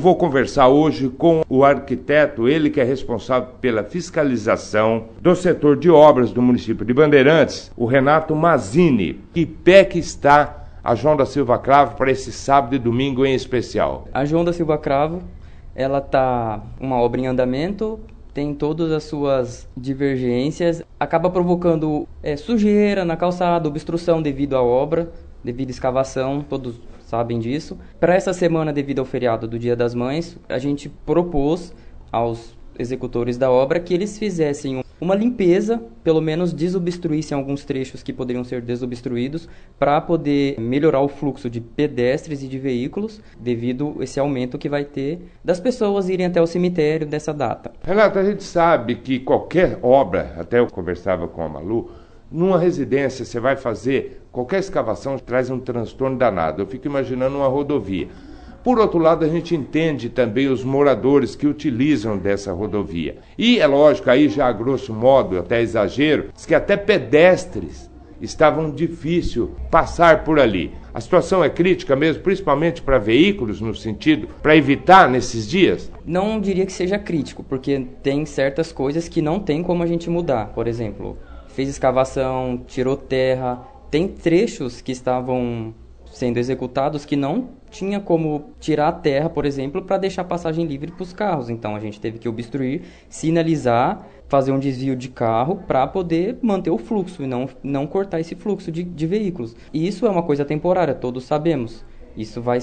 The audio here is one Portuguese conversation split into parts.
Vou conversar hoje com o arquiteto, ele que é responsável pela fiscalização do setor de obras do município de Bandeirantes, o Renato Mazzini. Que pé que está a João da Silva Cravo para esse sábado e domingo em especial? A João da Silva Cravo, ela está uma obra em andamento, tem todas as suas divergências, acaba provocando sujeira na calçada, obstrução devido à obra, devido à escavação, todos sabem disso. Para essa semana, devido ao feriado do Dia das Mães, a gente propôs aos executores da obra que eles fizessem uma limpeza, pelo menos desobstruíssem alguns trechos que poderiam ser desobstruídos, para poder melhorar o fluxo de pedestres e de veículos, devido a esse aumento que vai ter das pessoas irem até o cemitério dessa data. Renato, a gente sabe que qualquer obra, até eu conversava com a Malu, numa residência você vai fazer, qualquer escavação traz um transtorno danado. Eu fico imaginando uma rodovia. Por outro lado, a gente entende também os moradores que utilizam dessa rodovia. E é lógico, aí já a grosso modo, até exagero, diz que até pedestres estavam difícil passar por ali. A situação é crítica mesmo, principalmente para veículos, no sentido, para evitar nesses dias? Não diria que seja crítico, porque tem certas coisas que não tem como a gente mudar. Por exemplo, fez escavação, tirou terra, tem trechos que estavam sendo executados que não tinha como tirar a terra, por exemplo, para deixar passagem livre para os carros. Então a gente teve que obstruir, sinalizar, fazer um desvio de carro para poder manter o fluxo e não cortar esse fluxo de veículos. E isso é uma coisa temporária, todos sabemos. Isso vai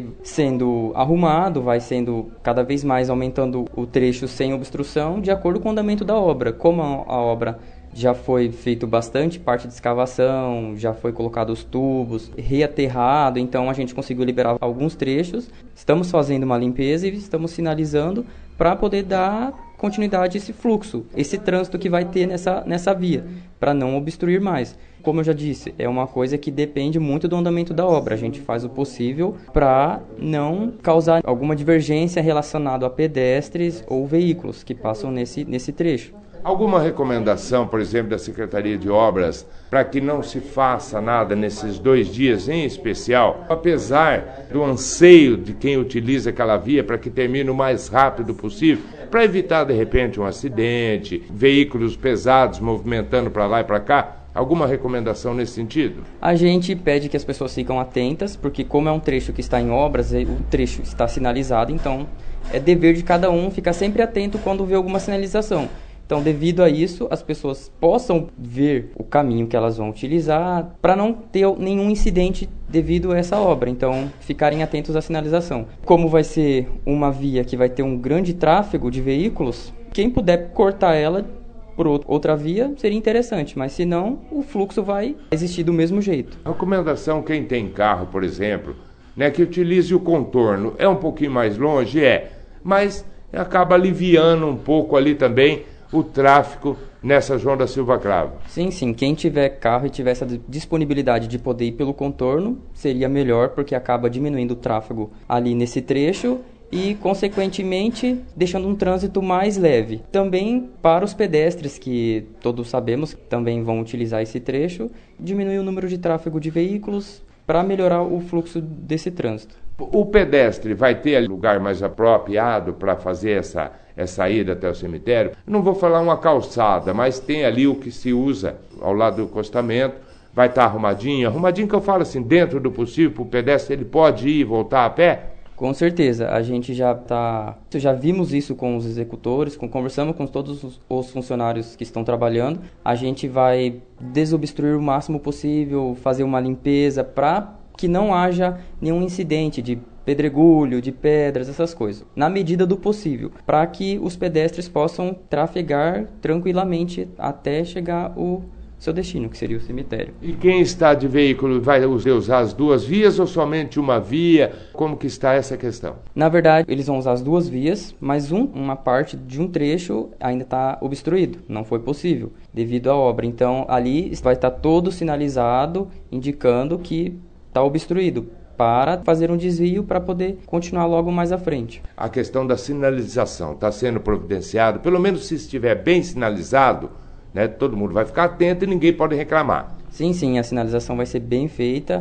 sendo arrumado, vai sendo cada vez mais aumentando o trecho sem obstrução, de acordo com o andamento da obra. Como a obra já foi feito bastante parte de escavação, já foi colocado os tubos, reaterrado, então a gente conseguiu liberar alguns trechos. Estamos fazendo uma limpeza e estamos sinalizando para poder dar continuidade a esse fluxo, esse trânsito que vai ter nessa via, para não obstruir mais. Como eu já disse, é uma coisa que depende muito do andamento da obra. A gente faz o possível para não causar alguma divergência relacionada a pedestres ou veículos que passam nesse trecho. Alguma recomendação, por exemplo, da Secretaria de Obras para que não se faça nada nesses 2 dias em especial, apesar do anseio de quem utiliza aquela via para que termine o mais rápido possível, para evitar de repente um acidente, veículos pesados movimentando para lá e para cá? Alguma recomendação nesse sentido? A gente pede que as pessoas fiquem atentas, porque como é um trecho que está em obras, o trecho está sinalizado, então é dever de cada um ficar sempre atento quando vê alguma sinalização. Então, devido a isso, as pessoas possam ver o caminho que elas vão utilizar para não ter nenhum incidente devido a essa obra. Então, ficarem atentos à sinalização. Como vai ser uma via que vai ter um grande tráfego de veículos, quem puder cortar ela por outra via seria interessante, mas se não, o fluxo vai existir do mesmo jeito. A recomendação, quem tem carro, por exemplo, que utilize o contorno. É um pouquinho mais longe, mas acaba aliviando um pouco ali também o tráfego nessa João da Silva Cravo. Sim. Quem tiver carro e tiver essa disponibilidade de poder ir pelo contorno, seria melhor, porque acaba diminuindo o tráfego ali nesse trecho e, consequentemente, deixando um trânsito mais leve. Também para os pedestres, que todos sabemos que também vão utilizar esse trecho, diminui o número de tráfego de veículos para melhorar o fluxo desse trânsito. O pedestre vai ter lugar mais apropriado para fazer essa ida até o cemitério? Não vou falar uma calçada, mas tem ali o que se usa ao lado do acostamento, vai estar arrumadinho que eu falo assim, dentro do possível, o pedestre ele pode ir e voltar a pé? Com certeza, a gente já vimos isso com os executores, conversamos com todos os funcionários que estão trabalhando. A gente vai desobstruir o máximo possível, fazer uma limpeza para que não haja nenhum incidente de pedregulho, de pedras, essas coisas, na medida do possível, para que os pedestres possam trafegar tranquilamente até chegar o seu destino, que seria o cemitério. E quem está de veículo vai usar as 2 vias ou somente uma via? Como que está essa questão? Na verdade, eles vão usar as 2 vias, mas uma parte de um trecho ainda está obstruído, não foi possível, devido à obra. Então, ali vai estar todo sinalizado, indicando que está obstruído, para fazer um desvio para poder continuar logo mais à frente. A questão da sinalização está sendo providenciado, pelo menos se estiver bem sinalizado, todo mundo vai ficar atento e ninguém pode reclamar. Sim, a sinalização vai ser bem feita.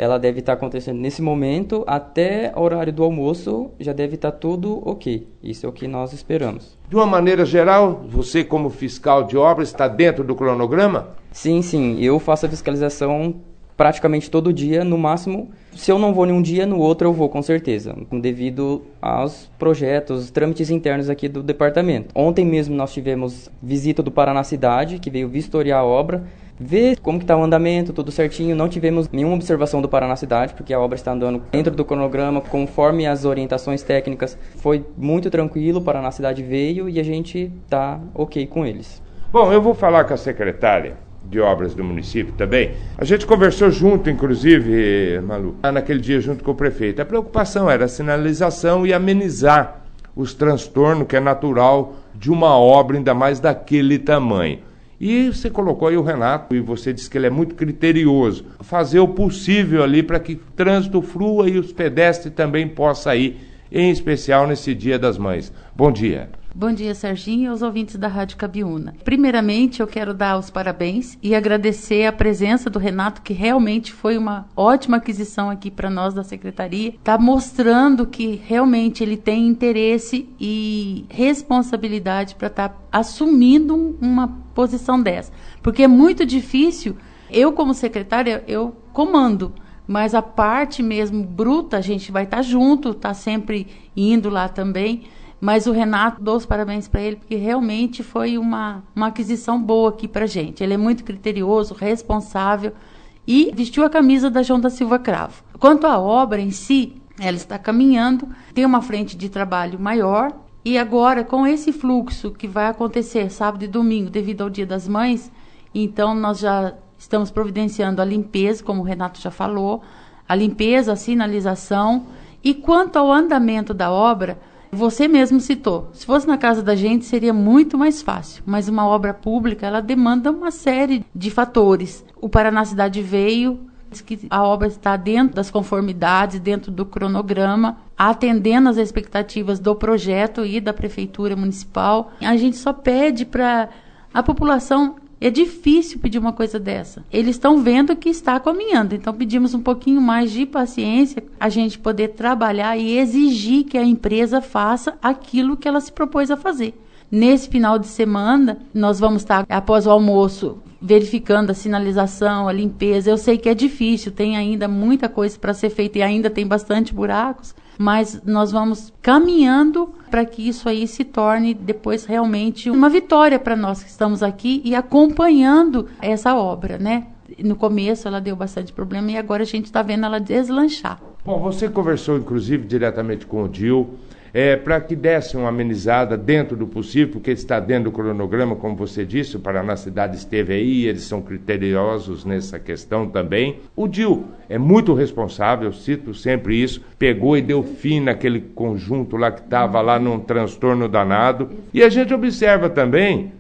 ela deve estar acontecendo nesse momento, até o horário do almoço já deve estar tudo ok. Isso é o que nós esperamos. De uma maneira geral, você como fiscal de obras está dentro do cronograma? Sim, eu faço a fiscalização praticamente todo dia, no máximo, se eu não vou em um dia, no outro eu vou, com certeza, devido aos projetos, trâmites internos aqui do departamento. Ontem mesmo nós tivemos visita do Paraná Cidade, que veio vistoriar a obra, ver como que está o andamento, tudo certinho. Não tivemos nenhuma observação do Paraná Cidade, porque a obra está andando dentro do cronograma, conforme as orientações técnicas. Foi muito tranquilo, o Paraná Cidade veio e a gente está ok com eles. Bom, eu vou falar com a secretária de obras do município também. A gente conversou junto, inclusive, Malu, naquele dia junto com o prefeito. A preocupação era a sinalização e amenizar os transtornos que é natural de uma obra, ainda mais daquele tamanho. E você colocou aí o Renato, e você disse que ele é muito criterioso. Fazer o possível ali para que o trânsito flua e os pedestres também possam ir, em especial nesse Dia das Mães. Bom dia. Bom dia, Serginho, e aos ouvintes da Rádio Cabiúna. Primeiramente, eu quero dar os parabéns e agradecer a presença do Renato, que realmente foi uma ótima aquisição aqui para nós da Secretaria. Está mostrando que realmente ele tem interesse e responsabilidade para estar assumindo uma posição dessa. Porque é muito difícil, eu como secretária, eu comando, mas a parte mesmo bruta, a gente vai estar junto, está sempre indo lá também. Mas o Renato, dou os parabéns para ele, porque realmente foi uma aquisição boa aqui para a gente. Ele é muito criterioso, responsável e vestiu a camisa da João da Silva Cravo. Quanto à obra em si, ela está caminhando, tem uma frente de trabalho maior e agora com esse fluxo que vai acontecer sábado e domingo devido ao Dia das Mães, então nós já estamos providenciando a limpeza, como o Renato já falou, a limpeza, a sinalização. E quanto ao andamento da obra, você mesmo citou, se fosse na casa da gente seria muito mais fácil, mas uma obra pública, ela demanda uma série de fatores. O Paraná Cidade veio, disse que a obra está dentro das conformidades, dentro do cronograma, atendendo às expectativas do projeto e da Prefeitura Municipal. A gente só pede para a população. É difícil pedir uma coisa dessa. Eles estão vendo que está caminhando, então pedimos um pouquinho mais de paciência, a gente poder trabalhar e exigir que a empresa faça aquilo que ela se propôs a fazer. Nesse final de semana, nós vamos estar, após o almoço, verificando a sinalização, a limpeza. Eu sei que é difícil, tem ainda muita coisa para ser feita e ainda tem bastante buracos, mas nós vamos caminhando para que isso aí se torne depois realmente uma vitória para nós que estamos aqui e acompanhando essa obra, né? No começo ela deu bastante problema e agora a gente está vendo ela deslanchar. Bom, você conversou inclusive diretamente com o DIL, para que desse uma amenizada dentro do possível, porque está dentro do cronograma, como você disse, o Paraná Cidade esteve aí, eles são criteriosos nessa questão também. O DIL é muito responsável, eu cito sempre isso, pegou e deu fim naquele conjunto lá que estava lá num transtorno danado. E a gente observa também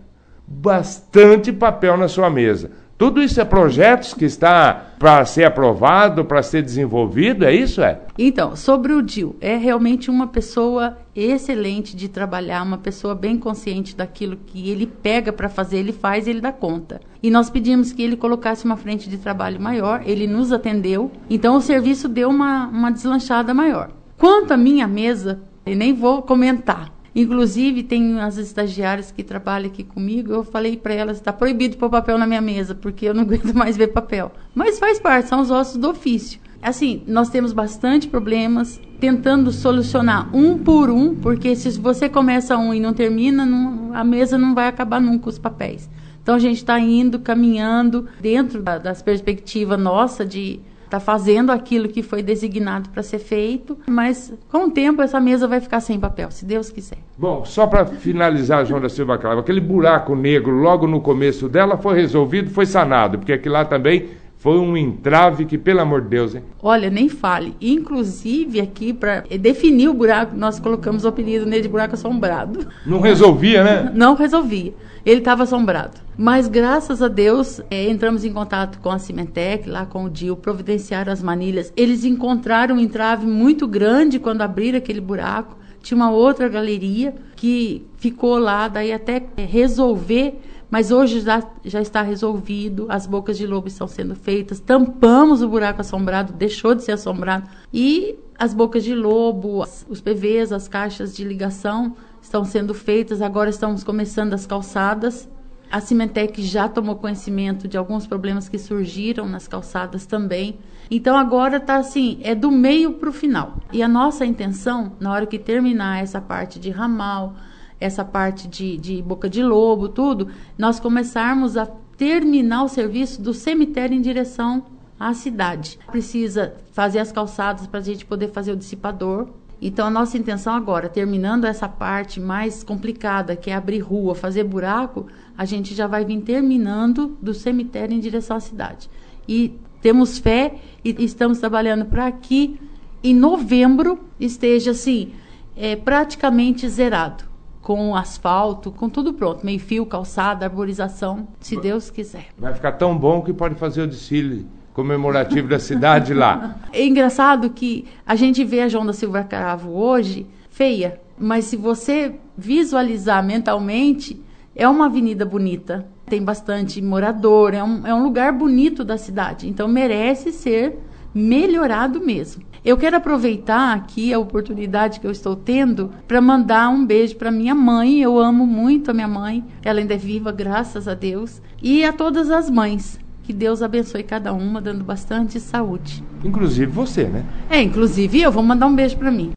bastante papel na sua mesa. Tudo isso é projetos que está para ser aprovado, para ser desenvolvido, é isso? Então, sobre o DIL, é realmente uma pessoa excelente de trabalhar, uma pessoa bem consciente daquilo que ele pega para fazer, ele faz e ele dá conta. E nós pedimos que ele colocasse uma frente de trabalho maior, ele nos atendeu, então o serviço deu uma deslanchada maior. Quanto à minha mesa, eu nem vou comentar. Inclusive, tem as estagiárias que trabalham aqui comigo, eu falei para elas, está proibido pôr papel na minha mesa, porque eu não aguento mais ver papel. Mas faz parte, são os ossos do ofício. Assim, nós temos bastante problemas, tentando solucionar um por um, porque se você começa um e não termina, a mesa não vai acabar nunca os papéis. Então, a gente está indo, caminhando, dentro das perspectivas nossa de está fazendo aquilo que foi designado para ser feito, mas com o tempo essa mesa vai ficar sem papel, se Deus quiser. Bom, só para finalizar, João da Silva Cravo, aquele buraco negro logo no começo dela foi resolvido, foi sanado, porque aquilo lá também foi um entrave que, pelo amor de Deus, hein? Olha, nem fale. Inclusive, aqui, para definir o buraco, nós colocamos o apelido nele de buraco assombrado. Não resolvia, né? Não resolvia. Ele estava assombrado. Mas, graças a Deus, entramos em contato com a Cimentec, lá com o DIL, providenciaram as manilhas. Eles encontraram um entrave muito grande quando abriram aquele buraco. Tinha uma outra galeria que ficou lá, daí até resolver, mas hoje já está resolvido, as bocas de lobo estão sendo feitas, tampamos o buraco assombrado, deixou de ser assombrado, e as bocas de lobo, os PVs, as caixas de ligação estão sendo feitas, agora estamos começando as calçadas. A Cimentec já tomou conhecimento de alguns problemas que surgiram nas calçadas também. Então agora está assim, é do meio para o final. E a nossa intenção, na hora que terminar essa parte de ramal, essa parte de boca de lobo, tudo, nós começarmos a terminar o serviço do cemitério em direção à cidade. Precisa fazer as calçadas para a gente poder fazer o dissipador. Então a nossa intenção agora, terminando essa parte mais complicada, que é abrir rua, fazer buraco, a gente já vai vir terminando do cemitério em direção à cidade. E temos fé e estamos trabalhando para que em novembro esteja assim, praticamente zerado, com asfalto, com tudo pronto, meio fio, calçada, arborização, se Deus quiser. Vai ficar tão bom que pode fazer o desfile comemorativo da cidade lá. É engraçado que a gente vê a João da Silva Cravo hoje feia, mas se você visualizar mentalmente, é uma avenida bonita, tem bastante morador, é um lugar bonito da cidade, então merece ser melhorado mesmo. Eu quero aproveitar aqui a oportunidade que eu estou tendo para mandar um beijo para minha mãe. Eu amo muito a minha mãe, ela ainda é viva, graças a Deus, e a todas as mães. Que Deus abençoe cada uma, dando bastante saúde. Inclusive você, né? Inclusive eu vou mandar um beijo para mim.